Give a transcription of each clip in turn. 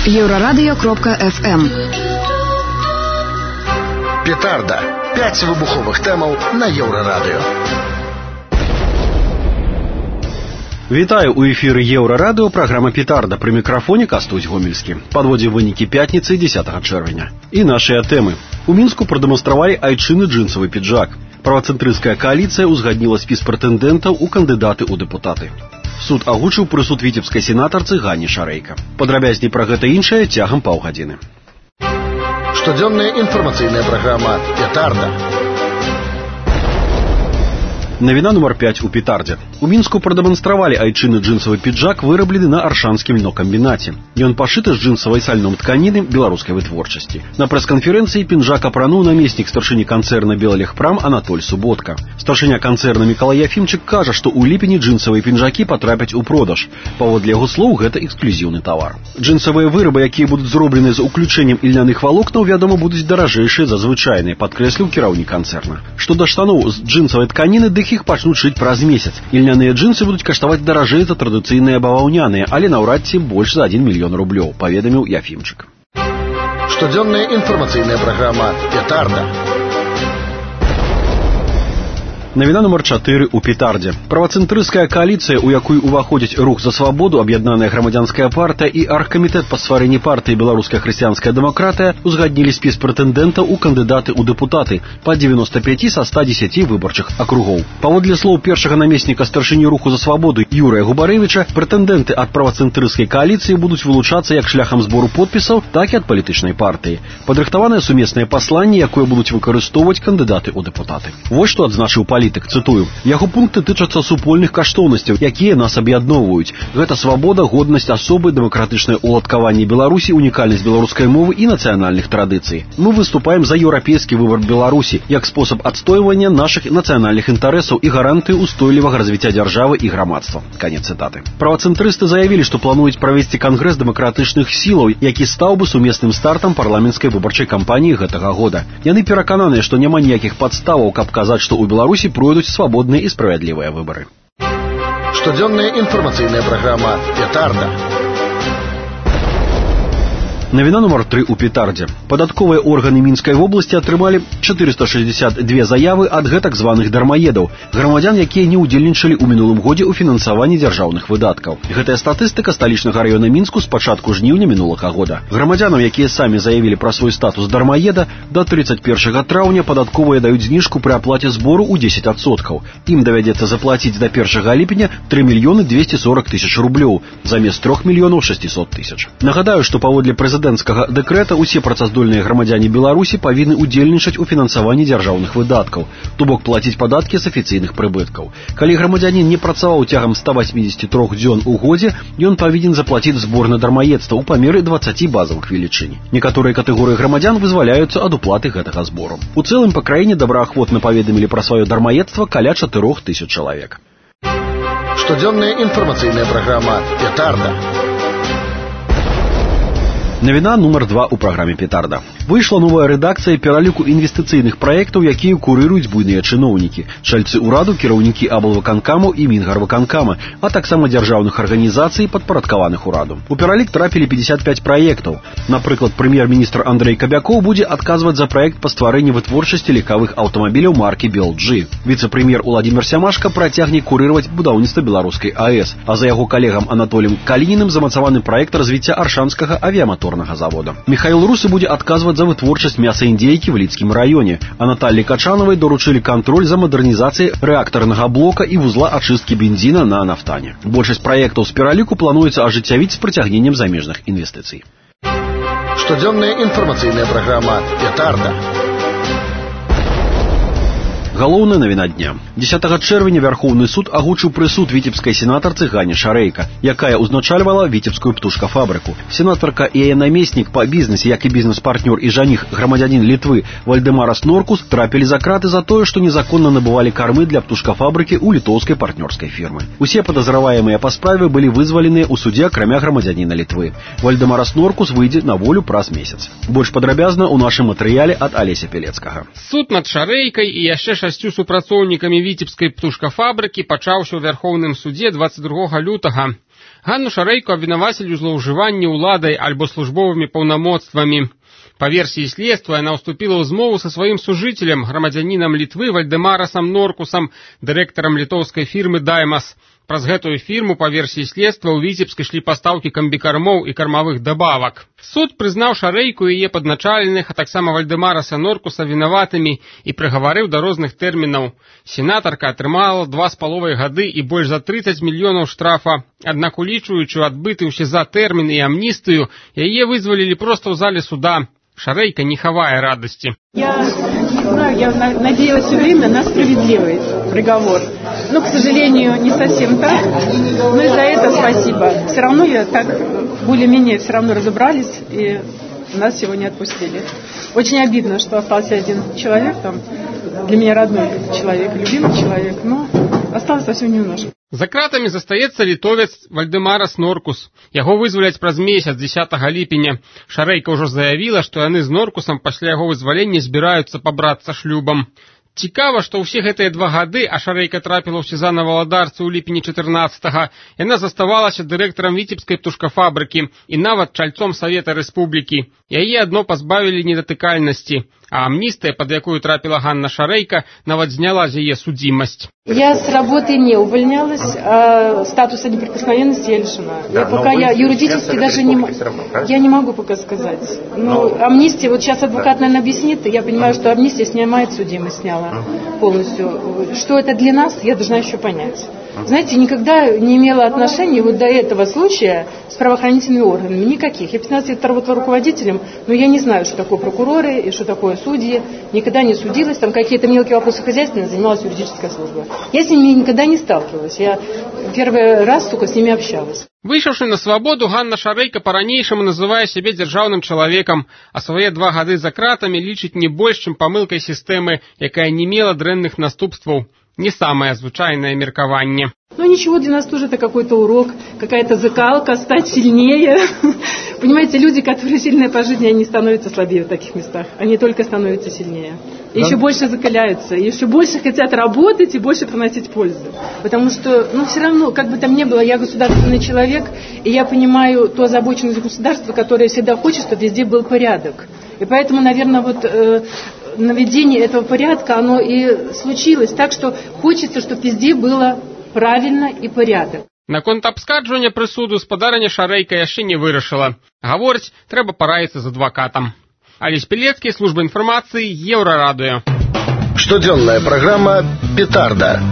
Еврорадио.FM. Петарда. 5 вибухових темаў на Еврорадио. Вітаю, у эфіры Еўрарадыо, праграма «Петарда». Пры мікрафоне Кастусь Гомельскі. Падводзім вынікі пятніцы 10 чэрвеня. І нашыя тэмы. У Мінску прадэманстравалі айчынны джинсавы піджак. Правацэнтрысцкая кааліцыя ўзгадніла спіс прэтэндэнтаў у кандыдаты ў дэпутаты. Суд агучыў прысуд віцебскай сенатарцы Ганні Шарэйка. Падрабязней пра гэта іншае цягам паўгадзіны. Штодзённая інфармацыйная праграма «Петарда». Навіна нумар 5 у Петардзе. У Мінску прадэманстравалі айчынны джинсавы піджак, выраблены на аршанскім льнокамбінаце. Ён пашыты з джинсавай сальном тканіны беларускай вытворчасці. На прэс-канферэнцыі піджак апрануў намеснік старшыні канцэрна «Белалегпрам» Анатоль Суботка. Старшыня канцэрна Мікалай Яфімчык кажа, што ў ліпені джинсавыя пінжакі патрапяць у продаж. Паводле яго слоў, гэта эксклюзіўны тавар. Джинсавыя вырабы, якія будуць зроблены з уключэннем ільняных валокнаў, вядома, будуць даражэйшыя за звычайныя, падкрэсліў кіраўнік канцэрна. Што да штаноў з джинсавай тканіны, дык іх пачнуць шыць праз месяц. Ільняныя джинсы будуць каштаваць даражэй за традыцыйныя баваўняныя, але наўрад ці больш за 1 мільён рублёў, паведаміў Яфімчык. Штодзённая інфармацыйная праграма «Петарда». Навіна нумар 4 у Петардзе. Правацэнтрысцкая кааліцыя, у якую ўваходзіць Рух за свабоду, Аб'яднаная грамадзянская партыя і Аргкамітэт па стварэнні партыі Беларуская хрысціянская дэмакратыя узгаднілі спіс прэтэндэнтаў у кандыдаты ў дэпутаты па 95 са 110 выбарчых акругоў. Паводле слоў першага намесніка старшыні Руху за свабоду Юрыя Губарэвіча, прэтэндэнты ад правацэнтрысцкай кааліцыі будуць вылучацца як шляхам збору подпісаў, так і ад палітычнай партыі. Падрыхтаванае сумеснае пасланне, якое будуць выкарыстоўваць кандыдаты ў дэпутаты. Вось што адзначыў палітык, цытую: «Яго пункты тычацца супольных каштоўнасцяў, якія нас аб'ядноўваюць. Гэта свабода, годнасць асобы, дэмакратычнае ўладкаванне Беларусі, унікальнасць беларускай мовы і нацыянальных традыцый. Мы выступаем за еўрапейскі выбар Беларусі як спосаб адстойвання нашых нацыянальных інтарэсаў і гарантыі ўстойлівага развіцця дзяржавы і грамадства». Канец цытаты. Правацэнтрысты заявілі, што плануюць правесці кангрэс дэмакратычных сілаў, які стаў бы сумесным стартам парламенцкай выбарчай кампаніі гэтага года. Яны перакананыя, што няма ніякіх падставаў, каб казаць, што ў Беларусі пройдуць свабодныя і справядлівыя выбары. Штодзённая інфармацыйная праграма «Петарда». Навіна нумар 3 у Петардзе. Падатковыя органы Мінскай вобласці атрымалі 462 заявы ад гэтак званых дармаедаў, грамадзян, якія не ўдзельнічалі ў мінулым годзе ў фінансаванні дзяржаўных выдаткаў. Гэтая статыстыка сталічнага раёна Мінску з пачатку жніўня мінулага года. Грамадзянам, якія самі заявілі пра свой статус дармаеда, да 31 траўня падатковыя даюць зніжку пры аплаце збору ў 10%. Ім давядзецца заплаціць да 1 ліпеня 3 мільёны 240 тысяч рублёў, замест 3 мільёнаў 600 тысяч. Нагадаю, што паводле прэзідэнцкага дэкрэта усе працаздольныя грамадзяне Беларусі павінны ўдзельнічаць у фінансаванні дзяржаўных выдаткаў, то бок плаціць падаткі з афіцыйных прыбыткаў. Калі грамадзянін не працаваў цягам 183 дзён у годзе, ён павінен заплаціць збор на дармаедства ў памеры 20 базавых велічынь. Некаторыя катэгорыі грамадзян вызваляюцца ад уплаты гэтага збору. У цэлым па краіне добраахвотна паведамілі пра сваё дармаедства каля 4000 чалавек. Штодзённая інфармацыйная праграма «Петарда». Навіна нумар 2 у праграме «Петарда». Выйшла новая рэдакцыя пераліку інвестыцыйных праектаў, якія курыруюць буйныя чыноўнікі, чальцы ўраду, кіраўнікі аблвыканкамаў і мінгарвыканкама, а таксама дзяржаўных арганізацый, падпарадкаваных ураду. У пералік трапілі 55 праектаў. Напрыклад, прэм'ер-міністр Андрэй Кабякоў будзе адказваць за праект па стварэнні вытворчасці легкавых аўтамабіляў маркі «Белджи». Віцэ-прэм'ер Уладзімір Сямашка працягне курыраваць будаўніцтва беларускай АЭС, а за яго калегам Анатоліем Калінінім замацаваны праект развіцця аршанскага авіяматорнага завода. Міхаіл Русы будзе адказваць за вытворчасць мясаіндзейкі в Лідскім раёне, а Наталлі Качанавай даручылі кантроль за мадэрнізацыяй рэактарнага блока і вузла ачысткі бензіна на нафтане. Большасць праектаў з пераліку плануецца ажыццявіць з прыцягненнем замежных інвестыцый. Штодзённая інфармацыйная праграма «Петарда». Галоўная навіна дня. 10 чэрвеня Вярхоўны суд агучыў прысуд віцебскай сенатарцы Гані Шарэйка, якая ўзначальвала віцебскую птушкафабрыку. Сенатарка і яе намеснік па бізнесе, як і бізнес-партнёр і жаніх грамадзянін Літвы Вальдэмарас Норкус трапілі за краты за тое, што незаконна набывалі кармы для птушкафабрыкі ў літоўскай партнёрскай фірмы. Усе падазраваемыя па справе былі вызваленыя ў судзе, акрамя грамадзяніна Літвы. Вальдэмарас Норкус выйдзе на волю праз месяц. Больш падрабязна ў нашым матэрыяле ад Алеся Пелецкага. Суд над Шарэйкай і яшчэ 6 супрацоўнікамі віцебскай птушкафабрыкі пачаўся ў Вярхоўным судзе 22 лютага. Ганну Шарэйку абвінавацілі ў злоўжыванні ўладай альбо службовымі паўнамоцтвамі. Па версіі следства, яна ўступіла ў змову са сваім сужыцелем, грамадзянінам Літвы Вальдэмарасам Норкусам, дырэктарам літоўскай фірмы «Даймас». Праз гэтую фірму, па версіі следства, ў Віцебск ішлі пастаўкі камбікармоў і кармавых дабавак. Суд прызнаў Шарэйку і яе падначаленых, а таксама Вальдэмараса Норкуса вінаватымі і прыгаварыў да розных тэрмінаў. Сенатарка атрымала 2,5 гады і больш за 30 мільёнаў штрафа. Аднак, улічваючы адбыты ў СІЗА тэрмін і амністыю, яе вызвалілі проста ў зале суда. Шарэйка не хавае радасти. Я надеялась все время на справедливый приговор. Но, к сожалению, не совсем так. Но и за это спасибо. Все равно я так более-менее все равно разобрались, и нас сегодня отпустили. Очень обидно, что остался один человек там. Для меня родной человек, любимый человек, но осталось совсем немножко. За кратамі застаецца літовец Вальдэмарас Норкус. Яго вызваляць праз месяц 10 ліпеня. Шарэйка ўжо заявіла, што яны з Норкусам пасля яго вызвалення збіраюцца пабрацца шлюбам. Цікава, што ўсе гэтыя 2 гады, а Шарэйка трапіла ў СІЗА на Валадарцы ў ліпені 14-го, яна заставалася дырэктарам Віцебскай птушкафабрыкі і нават чальцом Савета Рэспублікі. Яе адно пазбавілі недатыкальнасці, а амністыя, пад якую трапіла Ганна Шарэйка, нават зняла з яе судзімасць. Я с работы не увольнялась, а статуса неприкосновенности я лишена. Я юридически даже не могу пока сказать. Но амнистия, вот сейчас адвокат, наверное, объяснит, я понимаю, что амнистия снимает судимость, сняла полностью. Что это для нас, я должна еще понять. Знаете, никогда не имела отношения вот до этого случая с правоохранительными органами, никаких. Я 15 лет работала руководителем, но я не знаю, что такое прокуроры и что такое судьи. Никогда не судилась, там какие-то мелкие вопросы хозяйственные занималась юридическая служба. Я с ними никогда не сталкивалась, я первый раз только с ними общалась. Выйшаўшы на свабоду, Ганна Шарэйка па-ранейшаму называе сябе дзяржаўным чалавекам, а свае 2 гады за кратамі лічыць не больш, чым памылкай сістэмы, якая не мела дрэнных наступстваў. Не самое звычайное меркаванне. Ну ничего, для нас тоже это какой-то урок, какая-то закалка, стать сильнее. Понимаете, люди, которые сильные по жизни, они становятся слабее в таких местах. Они только становятся сильнее. И еще больше закаляются, и еще больше хотят работать и больше приносить пользу. Потому что, все равно, как бы там ни было, я государственный человек, и я понимаю ту озабоченность государства, которое всегда хочет, чтобы везде был порядок. И поэтому, наверное, наведение этого порядка, оно и случилось так, что хочется, чтобы везде было правильно и порядок. Наконт абскарджвання прысуду спадарня Шарэйка яшчэ не вырашыла. Гаворыць, трэба параіцца з адвакатам. Алесь Пелецкі, служба інфармацыі, Еўрарадыё. Штодзённая праграма «Петарда».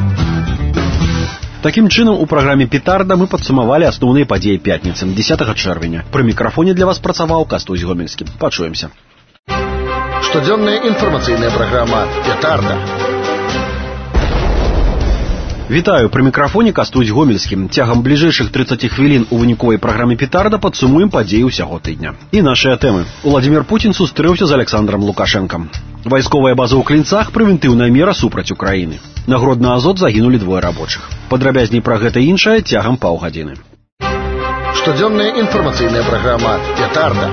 Такім чынам, у праграме «Петарда» мы падсумавалі асноўныя падзеі пятніцы, 10 чэрвеня. Пры мікрафоне для вас працаваў Кастусь Гомельскі. Пачуемся. Штодзённая інфармацыйная праграма «Петарда». Вітаю, пры мікрафоне Кастусь Гомельскі. Цягам бліжэйшых 30 хвілін у выніковай праграме «Петарда» падсумуем падзеі ўсяго тыдня. І нашыя тэмы. Уладзімір Пуцін сустрэўся з Александром Лукашэнкам. Вайсковая база ў Клінцах, прэвентыўная мера супраць Украіны. На Гродна Азот загінулі 2 рабочых. Падрабязней пра гэта і іншае цягам паўгадзіны. Штодзённая інфармацыйная праграма «Петарда».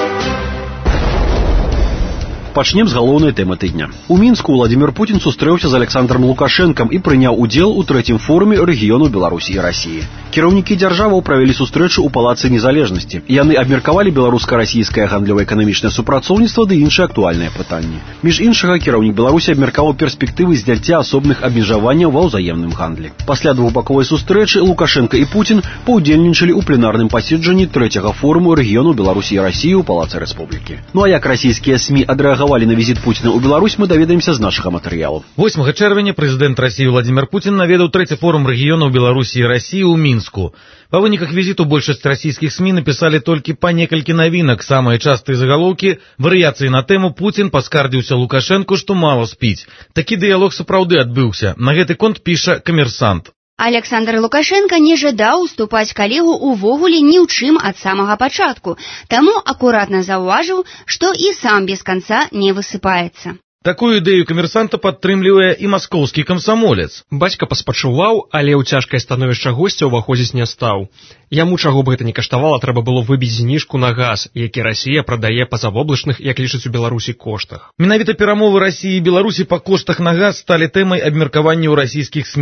Пачнем з галоўнай тэмы тыдня. У Мінску Уладзімір Пуцін сустрэўся з Александром Лукашэнкам і прыняў удзел у 3-м форуме рэгіёну Беларусі і Расіі. Кіраўнікі дзяржаваў правялі сустрэчу ў Палацы Незалежнасці. Яны абмеркавалі беларуска-расійскае гандлёва-эканамічнае супрацоўніцтва ды іншыя актуальныя пытанні. Між іншага, кіраўнік Беларусі абмеркаваў перспектывы зняцця асобных абмежаванняў ва ўзаемным гандлі. Пасля двухбаковай сустрэчы Лукашэнка і Пуцін паўдзельнічалі ў пленарным паседжанні 3-го форуму рэгіёну Беларусі і Расіі ў Палацы Рэспублікі. Ну а як расійскія СМІ адрэагавалі на візіт Пуціна ў Беларусь, мы даведаемся з нашага матэрыялу. 8 чэрвеня прэзідэнт Расіі Владзімір Пуцін наведаў 3-й форум рэгіёнаў Беларусі і Расіі ў Мінску. Па выніках візіту большасць расійскіх СМІ напісалі толькі па некалькі навінак. Самыя частыя загалоўкі – варыяцыі на тэму «Пуцін паскардзіўся Лукашэнку, што мала спіць». Такі дыялог сапраўды адбыўся. На гэты конт піша «Камерсант». Александр Лукашенко не жадаў уступаць калегу увогуле ні ў чым ад самага пачатку, таму акуратна заўважыў, што і сам без канца не высыпаецца. Такую ідэю камерсанта падтрымлівае і маскоўскі камсамолец. Бацька паспачуваў, але ў цяжкае становішча госця ўваходзіць не стаў. Яму, чаго б гэта не каштавала, трэба было выбіць зніжку на газ, які Расія прадае па завоблачных, як лічаць у Беларусі, коштах. Менавіта перамовы Расіі і Беларусі па коштах на газ сталі тэмай абмеркавання ў расійскіх СМІ.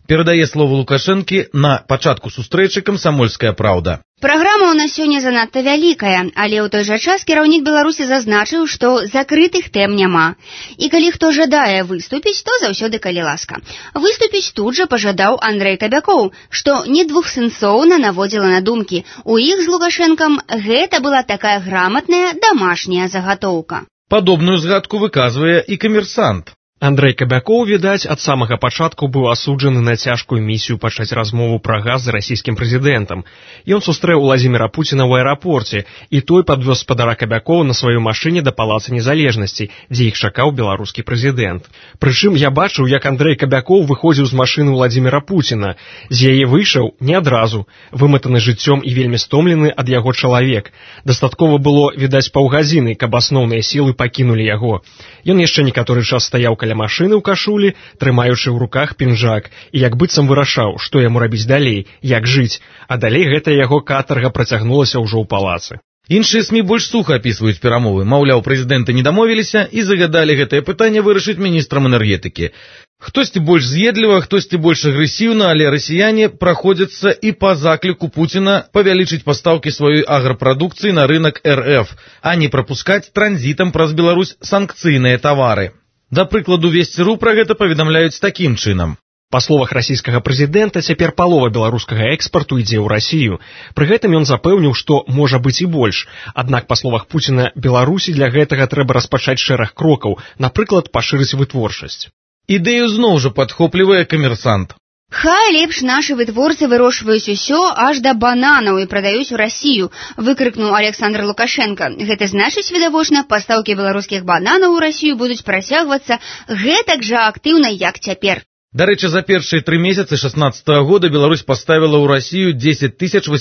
Перадае слово Лукашэнкі на пачатку сустрэчы «Камсамольская праўда». Праграма ў нас сёння занадта вялікая, але ў той жа час кіраўнік Беларусі зазначыў, што закрытых тэм няма. І калі хто жадае выступіць, то заўсёды калі ласка. Выступіць тут жа пажадаў Андрэй Кабякоў, што недвухсэнсоўна наводзіла на думкі. У іх з Лукашэнкам гэта была такая граматная дамашняя загатоўка. Падобную згадку выказвае і «Камерсант». Андрэй Кабякоў, відаць, ад самага пачатку быў асуджаны на цяжкую місію пачаць размову пра газ з расійскім прэзідэнтам. Ён сустрэў Уладзіміра Пуціна ў аэрапорце, і той падвёз спадара Кабякоў на сваёй машыне да Палаца Незалежнасці, дзе іх чакаў беларускі прэзідэнт. Прычым я бачыў, як Андрэй Кабякоў выходзіў з машыны Уладзіміра Пуціна. З яе выйшаў не адразу, выматаны жыццём і вельмі стомлены ад яго чалавек. Дастаткова было, відаць, паўгадзіны, каб асноўныя сілы пакінулі яго. Ён яшчэ некаторы час стаяў каля машыны ў кашулі, трымаючы ў руках пінжак, і як быццам вырашаў, што яму рабіць далей, як жыць, а далей гэтая яго катарга працягнулася ўжо ў палацы. Іншыя СМІ больш суха апісваюць перамовы. Маўляў, прэзідэнты не дамовіліся і загадалі гэтае пытанне вырашыць міністрам энергетыкі. Хтосьці больш з'едліва, хтосьці больш агрэсіўна, але расіяне праходзяцца і па закліку Пуціна павялічыць пастаўкі сваёй аграпрадукцыі на рынак РФ, а не прапускаць транзітам праз Беларусь санкцыйныя тавары. Да прыкладу, Весці.ру пра гэта паведамляюць такім чынам. Па словах расійскага прэзідэнта, цяпер палова беларускага экспарту ідзе ў Расію. Пры гэтым ён запэўніў, што можа быць і больш. Аднак, па словах Пуціна, Беларусі для гэтага трэба распачаць шэраг крокаў, напрыклад, пашырыць вытворчасць. Ідэю зноў жа падхоплівае «Камерсант». Хай лепш нашы вытворцы вырошчваюць усё аж да бананаў і прадаюць у Расію, выкрыкнуў Александр Лукашенко. Гэта значыць, відавочна, пастаўкі беларускіх бананаў у Расію будуць працягвацца гэтак жа актыўна, як цяпер. Дарэчы, за першыя 3 месяцы 2016 года Беларусь паставіла ў Расію 10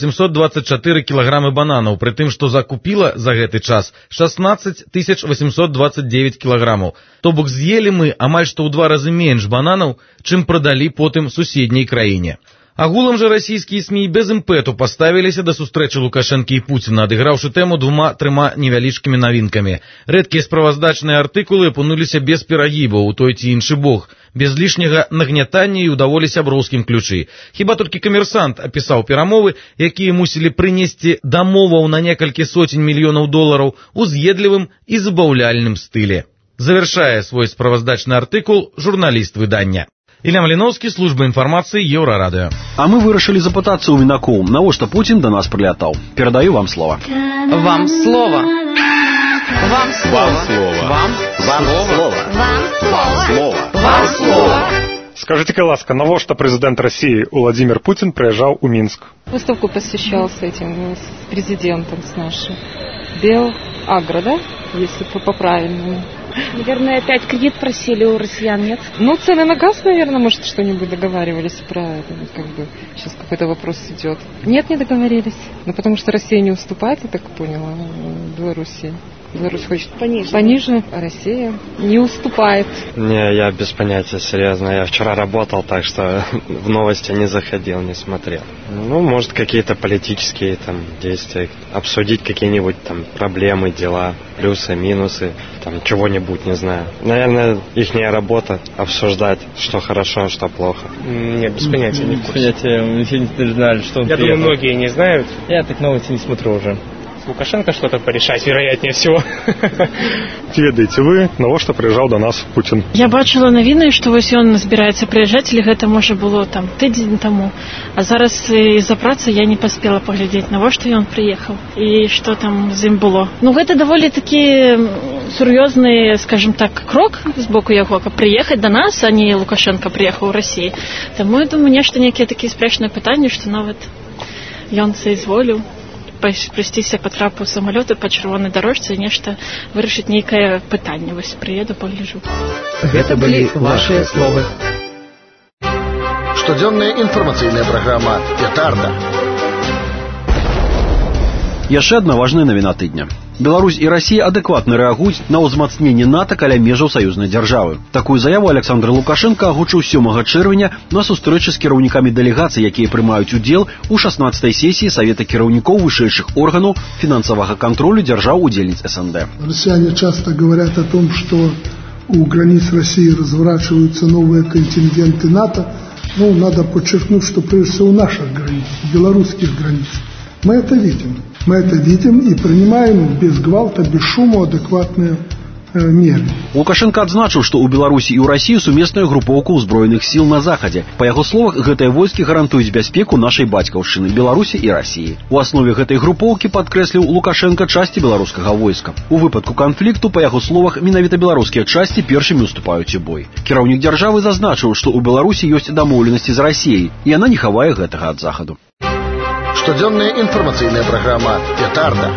824 кілаграмы бананаў, пры тым, што закупіла за гэты час 16 829 кілаграмаў. То бок з'елі мы амаль што ў 2 разы менш бананаў, чым прадалі потым суседняй краіне. Агулам жа расійскія СМІ без імпэту паставіліся да сустрэчы Лукашэнкі і Пуціна, адыграўшы тэму 2-3 невялічкімі навінкамі. Рэдкія справаздачныя артыкулы апынуліся без перагібаў у той ці іншы бок, без лішняга нагнятання і ў даволі сяброўскім ключы. Хіба толькі «Камерсант» апісаў перамовы, якія мусілі прынесці дамоваў на некалькі сотень мільёнаў долараў у з'едлівым і забаўляльным стылі. Завяршае свой справаздачны артыкул журналіст выдання. Ілля Маліноўскі, служба інфармацыі, Еўрарадыё. А мы вырашылі запытацца ў мінакоў, навошта Пуцін да нас прылятаў. Перадаю вам слова. Вам слово. Вам слово. Вам слово. Вам слово. Вам слово. Скажите-ка, ласка, навошта президент России Владимир Путин приезжал у Минск? Выставку посещал с этим, с президентом, с нашим. Белагро, да? Если по-правильному. Наверное, опять кредит просили у россиян, нет? Ну, цены на газ, наверное, может, что-нибудь договаривались про это, как бы, сейчас какой-то вопрос идет. Нет, не договорились. Ну, потому что Россия не уступает, я так поняла, Белоруссии. Беларусь хочет пониже, а Россия не уступает. Не, я без понятия, серьезно. Я вчера работал, так что в новости не заходил, не смотрел. Ну, может, какие-то политические там действия, обсудить какие-нибудь там проблемы, дела, плюсы, минусы, там чего-нибудь, не знаю. Наверное, ихняя работа обсуждать, что хорошо, что плохо. Нет, без понятия, не в курсе. Мы не знали, что он Я думаю, многие не знают. Я так новости не смотрю уже. Лукашенко что-то порешать, вероятнее всего. Ці ведаеце вы, навошта прыязджаў да нас Путін? Я бачила навіны, што вось ён збіраецца прыязджаць, или гэта можа было там тыдзень таму. А зараз з-за працы я не паспела паглядзець, навошта ён прыехаў і што там з ім было. Ну гэта даволі такі сур'ёзны, скажем так, крок з боку яго, каб прыехаць да нас, а не Лукашенко прыехаў у Расію. Таму я думаю, нешта некія такія спрэчныя пытанні, што нават ён саізволіў прыйсціся па трапу самалёту па чырвонай дарожцы і нешта вырашыць нейкае пытанне. Вось прыеду, пагляджу. Гэта былі вашыя словы. Штодзённая інфармацыйная праграма «Петарда». Яшчэ адна важная навіна тыдня. Беларусь і Расія адэкватна рэагуюць на ўзмацненне НАТО каля межаў саюзнай дзяржавы. Такую заяву Александр Лукашенко агучыў 7 чэрвеня на сустрэчы з кіраўнікамі дэлегацый, якія прымаюць удзел у 16-й сесіі Савета кіраўнікоў вышэйшых органаў фінансавага контролю дзяржаў-удзельніц СНД. Россияне часто говорят о том, что у границ России разворачиваются новые контингенты НАТО. Ну, надо подчеркнуть, что прежде всего у наших границ, белорусских границ. Мы это видим. Мы это видим и принимаем без гвалта, без шума адекватные меры. Лукашенко адзначыў, што ў Беларусі і ў Расіі сумесная групоўка ўзброеных сіл на захадзе. Па яго словах, гэтыя войскі гарантуюць бяспеку нашай бацькаўшчыны Беларусі і Расіі. У аснове гэтай групоўкі, падкрэсліў Лукашенко, часці беларускага войска. У выпадку канфлікту, па яго словах, менавіта беларускія часці першымі уступаюць у бой. Кіраўнік дзяржавы зазначыў, што ў Беларусі ёсць дамоўленасці з Расіяй, і яна не хавае гэтага ад захаду. Штодзённая інфармацыйная праграма «Петарда».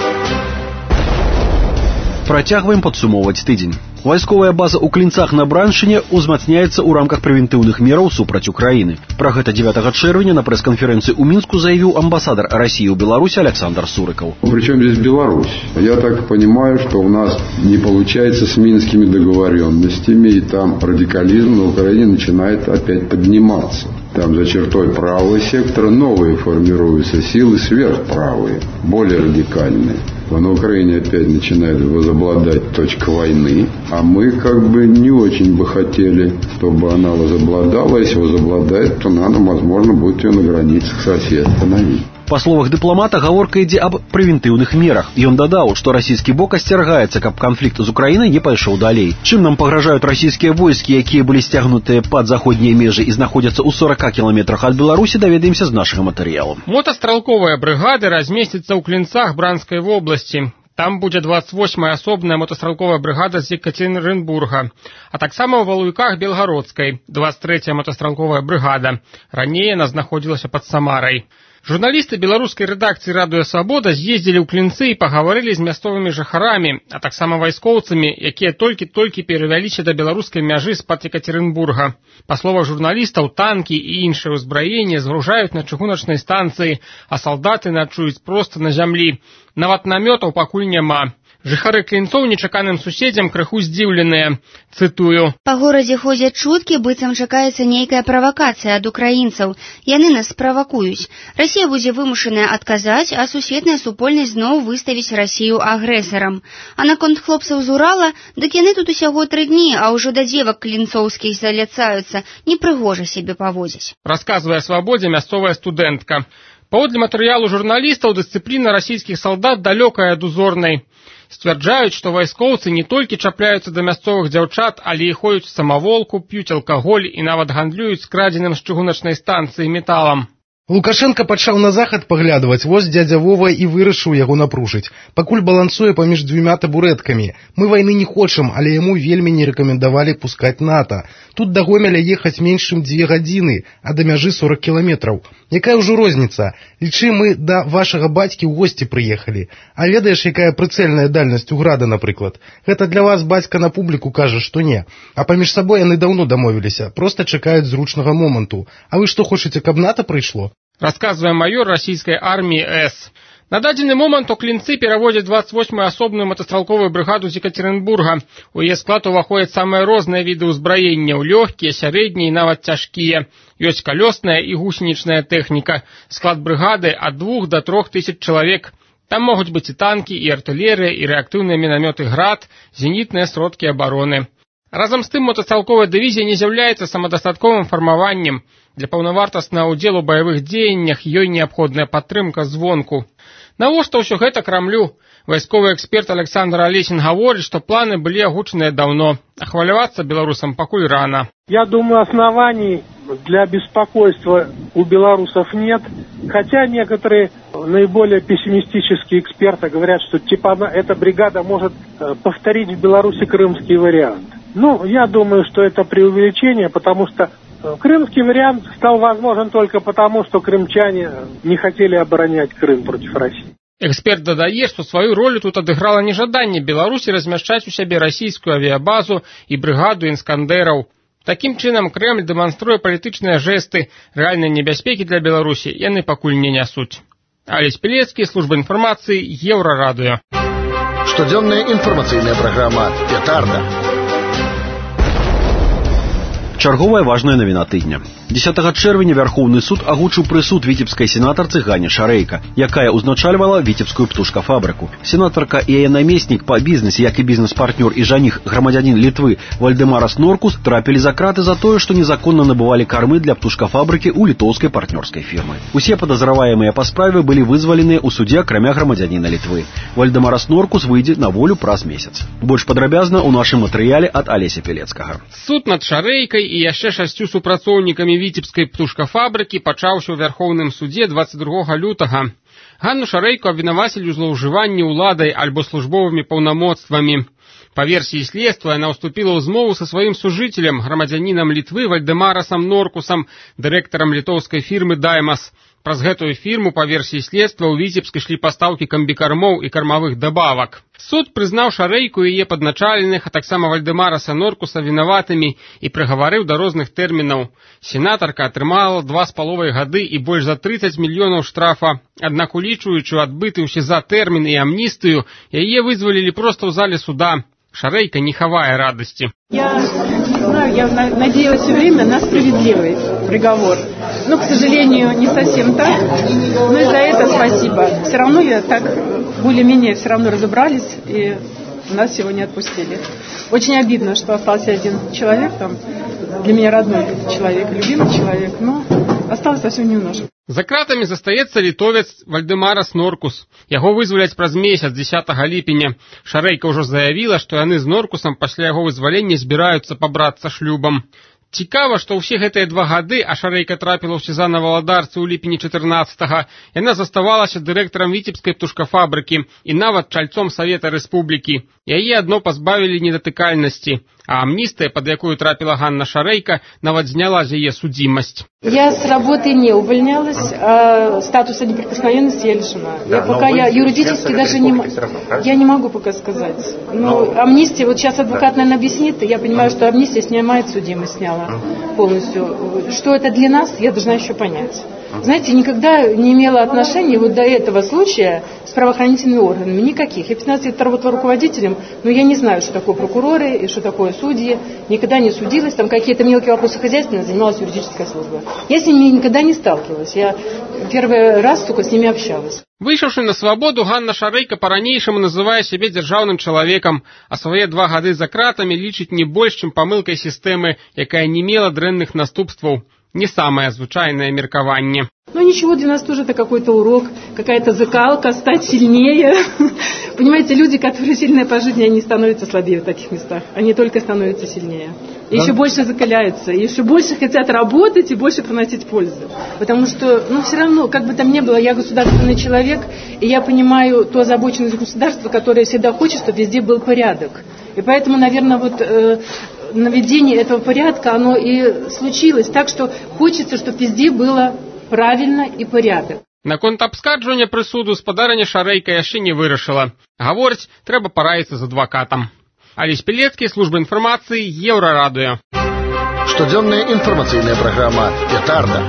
Працягваем падсумоўваць тыдзень. Вайсковая база ў Клінцах на Браншчыне узмацняецца ў рамках прэвентыўных мераў супраць Украіны. Пра гэта 9 чэрвеня на прэс-канферэнцыі ў Мінску заявіў амбасадар России ў Беларуси Александр Сурыков. Причем здесь Беларусь? Я так понимаю, что у нас не получается с минскими договоренностями, и там радикализм на Украине начинает опять подниматься. Там за чертой правого сектора новые формируются силы сверхправые, более радикальные. На Украине опять начинает возобладать точка войны, а мы как бы не очень бы хотели, чтобы она возобладала. Если возобладает, то надо, возможно, будет ее на границах с Россией остановить. Па словах дыпламата, гаворка ідзе аб прэвентыўных мерах. Ён дадаў, што расійскі бок асцерагаецца, каб канфлікт з Украінай не пайшоў далей. Чым нам пагражаюць расійскія войскі, якія былі сцягнутыя пад заходнія межы і знаходзяцца ў 40 кіламетрах ад Беларусі, даведаемся з нашага матэрыялу. Мотастралковая брыгада размесціцца ў Клінцах Бранскай вобласці. Там будзе 28-я асобная мотастралковая брыгада з Екатеринбурга, а таксама ў Валуйках Белгародскай 23-я мотастралковая брыгада. Раней яна знаходзілася пад Самарай. Журналісты беларускай рэдакцыі «Радыё Свабода» з'ездзілі ў Клінцы і пагаварылі з мясцовымі жыхарамі, а таксама вайскоўцамі, якія толькі перавяліся да беларускай мяжы з-пад Екатеринбурга. Па словах журналістаў, танкі і іншае ўзбраенне згружаюць на чыгуначнай станцыі, а салдаты начуюць проста на зямлі. Нават намётаў пакуль няма. Жыхары Клінцоў нечаканым суседзям крыху здзіўленыя. Цытую. Па горадзе ходзяць чуткі, быццам чакаецца нейкая правакацыя ад украінцаў. Яны нас правакуюць. Расія будзе вымушаная адказаць, а суседная супольнасць зноў выставіць Расію агрэсарам. А наконт хлопцаў з Урала, дык яны тут усяго 3 дні, а ўжо да дзевак клінцоўскіх заляцаюцца, непрыгожа сябе паводзяць. Расказвае Свабодзе мясцовая студэнтка. Паводле матэрыялу журналістаў, дысцыпліна расійскіх салдат далёкая ад узорнай. Сцвярджаюць, што вайскоўцы не толькі чапляюцца да мясцовых дзяўчат, але і ходзяць самаволку, п'юць алкаголь і нават гандлююць скрадзеным з чыгуначнай станцыі металам. Лукашенко пачаў на захад паглядваць, вось дзядзя Вова і вырашыў яго напружыць. Пакуль балансуе паміж 2 табурэткамі. Мы вайны не хочам, але яму вельмі не рэкамендавалі пускаць НАТО. Тут да Гомеля ехаць менш чым 2 гадзіны, а да мяжы 40 кіламетраў. Якая ўжо розніца? Лічы, мы да вашага бацькі ў госці прыехалі. А ведаеш, якая прыцэльная дальнасць у града, напрыклад? Гэта для вас бацька на публіку кажа, што не. А паміж сабой яны даўно дамовіліся, проста чакаюць зручнага моманту. А вы што хочаце, каб НАТО прыйшло? Расказвае майор расійскай арміі С. На дадзены момант у Клінцы пераводзяць 28-ю асобную мотастралковую брыгаду з Екатеринбурга. У яе склад уваходзяць самыя розныя віды ўзбраення, лёгкія, сярэднія і нават цяжкія. Ёсць калёсная і гусенічная тэхніка. Склад брыгады ад 2 до 3 тысяч чалавек. Там могуць быць і танкі, і артылерыя, і рэактыўныя мінамёты «Град», зенітныя сродкі абароны. Разам з тым, мотастралковая дывізія не з'яўляецца самадастатковым фармаваннем. Для паўнавартаснага ўдзелу ў баявых дзеяннях ёй неабходная падтрымка звонку. Навошта ўсё гэта Крамлю? Вайсковы эксперт Александр Олесін гаворыць, што планы былі агучаныя даўно, а хвалявацца беларусам пакуль рана. Я думаю, оснований для беспокойства у белорусов нет, хотя некоторые наиболее пессимистические эксперты говорят, что эта бригада может повторить в Беларуси крымский вариант. Ну, я думаю, что это преувеличение, потому что крымский вариант стал возможен только потому, что крымчане не хотели оборонять Крым против России. Эксперт дадае, што сваю ролю тут адыграла нежаданне Беларусі размяшчаць у сябе расійскую авіябазу і брыгаду інскандэраў. Такім чынам Крэмль дэманструе палітычныя жэсты, рэальнай небяспекі для Беларусі яны пакуль не нясуць. Алесь Пелецкі, служба інфармацыі, Еўрарадыё. Штодзённая інфармацыйная праграма «Петарда». Чарговая важная навіна тыдня. 10 чэрвеня Вярхоўны суд агучыў прысуд віцебскай сенатарцы Ганне Шарэйка, якая ўзначальвала віцебскую птушкафабрыку. Сенатарка і яе намеснік па бізнесе, як і бізнес-партнёр і жаніх грамадзянін Літвы Вальдэмарас Норкус трапілі за краты за тое, што незаконна набывалі кармы для птушкафабрыкі ў літоўскай партнёрскай фірмы. Усе падазраваемыя па справе былі вызваленыя ў суде, акрамя грамадзяніна Літвы. Вальдэмарас Норкус выйдзе на волю праз месяц. Больш падрабязна ў нашым матэрыяле ад Алеся Пелецкага. Суд над Шарэйкай і яшчэ 6 супрацоўнікамі віцебскай птушкафабрыкі пачаўся ў Вярхоўным суде 22 лютага. Ганну Шарэйку абвінавацілі ў злоўжыванні ўладай альбо службовымі паўнамоцтвамі. Па версіі следства, яна ўступіла ў змову са сваім сужыцелем, грамадзянінам Літвы Вальдэмарасам Норкусам, дырэктарам літоўскай фірмы «Даймас». Праз гэтую фірму, па версіі следства, у Віцебск ішлі пастаўкі камбікармоў і кармавых дабавак. Суд прызнаў Шарэйку і яе падначаленых, а таксама Вальдэмараса Норкуса вінаватымі і прыгаварыў да розных тэрмінаў. Сенатарка атрымала 2,5 гады і больш за 30 мільёнаў штрафа. Аднак, улічваючы адбыты ўсе за тэрмін і амністыю, яе вызвалілі проста ў зале суда. Шарэйка не хавае радасти. Я не знаю, я надеялась все время на справедливый приговор. Но, к сожалению, не совсем так. Но и за это спасибо. Все равно я так, более-менее все равно разобрались, и нас сегодня отпустили. Очень обидно, что остался один человек там. Для меня родной человек, любимый человек, но осталось совсем немножко. За кратамі застаецца літовец Вальдэмарас Норкус. Яго вызваляць праз месяц 10 ліпеня. Шарэйка ўжо заявіла, што яны з Норкусам пасля яго вызвалення збіраюцца пабрацца шлюбам. Цікава, што ўсе гэтыя 2 гады, а Шарэйка трапіла ў сезон на валадарцы ў ліпені 14-го, яна заставалася дырэктарам віцебскай птушкафабрыкі і нават чальцом Савета Рэспублікі. Яе адно пазбавілі недатыкальнасці, а амністыя, пад якую трапіла Ганна Шарэйка, нават зняла з яе судзімасць. Я с работы не увольнялась, а статуса неприкосновенности я лишена. Я юридически даже не могу пока сказать. Ну, амнистия, вот сейчас адвокат, наверное, объяснит, я понимаю, что амнистия снимает судимость, сняла полностью. Что это для нас, я должна еще понять. Знаете, никогда не имела отношения вот до этого случая с правоохранительными органами, никаких. Я 15 лет работала руководителем, но я не знаю, что такое прокуроры и что такое судьи. Никогда не судилась, там какие-то мелкие вопросы хозяйственные занималась юридическая служба. Я с ними никогда не сталкивалась, я первый раз только с ними общалась. Выйшаўшы на свабоду, Ганна Шарэйка па-ранейшаму называе сябе дзяржаўным чалавекам, а свае 2 гады за кратамі лічыць не больш, чым памылкай сістэмы, якая не мела дрэнных наступстваў. Не самое звычайное меркаванне. Ну ничего, для нас тоже это какой-то урок, какая-то закалка, стать сильнее. Понимаете, люди, которые сильные по жизни, они становятся слабее в таких местах. Они только становятся сильнее. И еще больше закаляются, и еще больше хотят работать и больше приносить пользу. Потому что, все равно, как бы там ни было, я государственный человек, и я понимаю ту озабоченность государства, которое всегда хочет, чтобы везде был порядок. И поэтому, наверное, наведение этого порядка, оно и случилось. Так что хочется, чтобы везде было правильно и порядок. Наконт абскарджвання прысуду спадарыня Шарэйка яшчэ не вырашыла. Гаворыць, трэба параіцца з адвакатам. Алесь Пелецкі, служба інфармацыі, Еўрарадыё. Штодзённая інфармацыйная праграма «Петарда».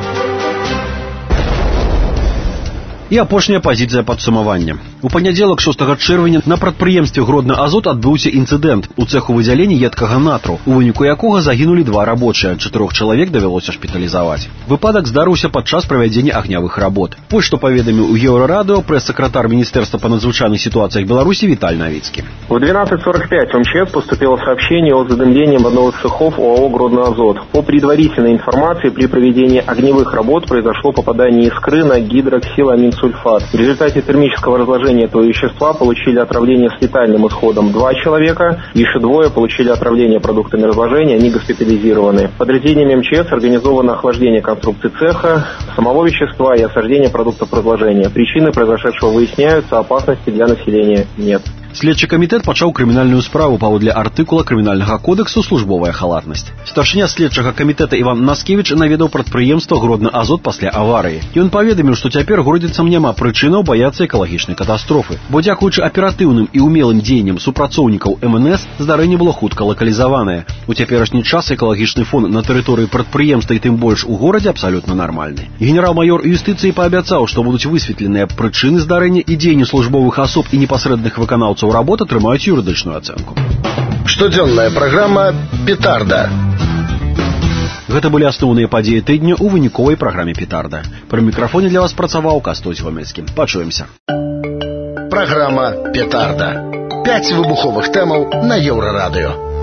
І апошняя пазіцыя падсумавання. У панядзелак 6 чэрвеня на прадпрыемстве Гродна-Азот адбыўся інцыдэнт у цэху выдзялення едкага натру, у выніку якога загінулі 2 рабочыя, 4 чалавек давялося шпіталізаваць. Выпадак здарыўся падчас правядзення агнявых работ. Вось што паведаміў у Еўрарадыё прэс-сакратар Министерства по надзвычайных ситуациях Беларуси Виталий Новицкий. В 12:45 в МЧС поступило сообщение о задымлении одного из цехов ОАО «Гродно-Азот». По предварительной информации, при проведении огневых работ произошло попадание искры на гидроксиламинсульфат. В результате термического разложения этого вещества получили отравление с летальным исходом 2 человека, еще 2 получили отравление продуктами разложения, они госпитализированы. Подразделением МЧС организовано охлаждение конструкции цеха, самого вещества и осаждение продуктов разложения. Причины произошедшего выясняются, опасности для населения нет. Следчы камітэт пачаў крымінальную справу паводле артыкула крымінальнага кодексу «Службовая халатнасць». Старшыня следчага камітэта Іван Наскевіч наведаў прадпрыемства «Гродна-Азот» пасля аварыі. Ён паведаміў, што цяпер гродзенцам няма прычынаў баяцца экалагічнай катастрофы, бо дзякуючы аператыўным і умелым дзеянням супрацоўнікаў МНС здарэнне было хутка лакалізаванае. У цяперашні час экалагічны фон на тэрыторыі прадпрыемства і тым больш у горадзе абсалютна нармальны. Генерал-майор юстыцыі паабяцаў, што будуць высветленыя прычыны здарэння і дзеянні службовых асоб і непасрэдных выканаўцаў работ атрымаюць юрыдычную ацэнку. Штодзённая праграма «Петарда». Гэта былі асноўныя падзеі тыдня ў выніковай праграме «Петарда». Пры мікрафоне для вас працаваў Кастусь Гомельскі. Пачуемся. Праграма «Петарда». 5 выбуховых тэмаў на Еўрарадыё.